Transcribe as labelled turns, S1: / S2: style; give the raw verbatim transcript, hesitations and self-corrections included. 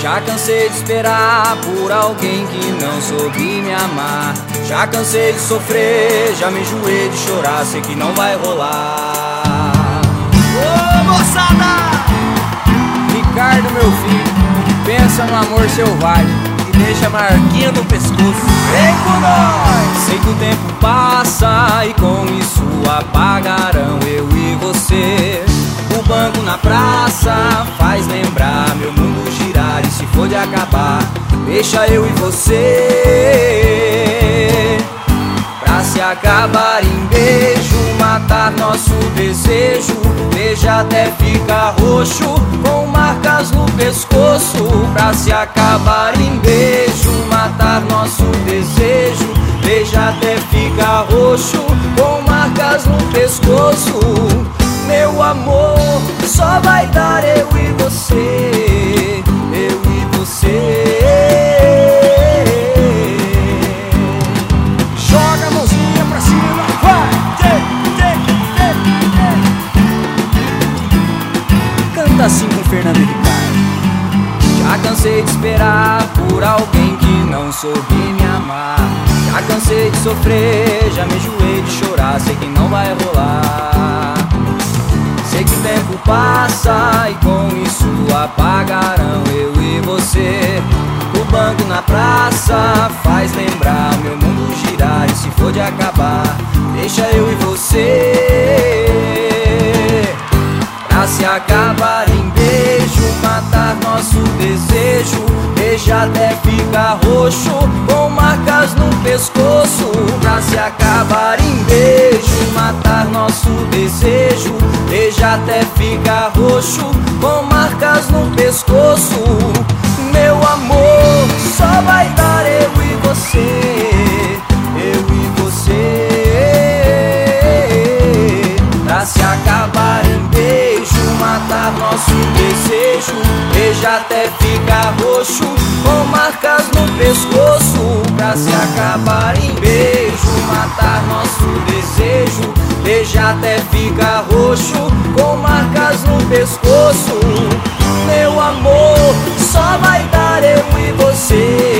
S1: Já cansei de esperar por alguém que não soube me amar. Já cansei de sofrer, já me enjoei de chorar, sei que não vai rolar.
S2: Ô moçada!
S1: Ricardo, meu filho, pensa no amor selvagem
S2: E deixa a marquinha no pescoço.
S1: Vem com nós! Sei que o tempo passa e com isso apagarão eu e você. O banco na praça faz lembrar meu mundo girar, e se for de acabar, deixa eu e você. Pra se acabar em beijo, matar nosso desejo, beija até ficar roxo, com marcas no pescoço. Pra se acabar em beijo, matar nosso desejo, beija até ficar roxo, com marcas no pescoço. Meu amor, só vai dar eu e você, eu e você.
S2: Joga a mãozinha pra cima, vai! Tê, tê, tê, tê.
S1: Canta assim com Fernando Ricardo. Já cansei de esperar por alguém que não soube me amar. Já cansei de sofrer, já me enjoei de chorar, sei que não vai rolar. Sei que o tempo passa e com isso apagarão eu e você. O banco na praça faz lembrar meu mundo girar, e se for de acabar, deixa eu e você. Pra se acabar em beijo, matar nosso desejo, beija até ficar roxo, com marcas no pescoço. Pra se acabar em beijo, matar nosso desejo, beija até ficar roxo, com marcas no pescoço. Meu amor, só vai dar eu e você, eu e você. Pra se acabar em beijo, matar nosso desejo, beija até ficar roxo, com marcas no pescoço. Pra se acabar em beijo, matar nosso desejo, beija até ficar roxo, com marcas no pescoço. Meu amor, só vai dar eu e você.